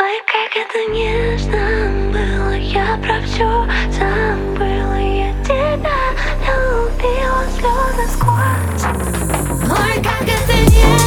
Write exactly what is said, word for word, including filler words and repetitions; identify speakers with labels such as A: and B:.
A: Ой, как это нежно было, я про всё забыла, я тебя любила, слезы сквозь. Ой, как это нежно.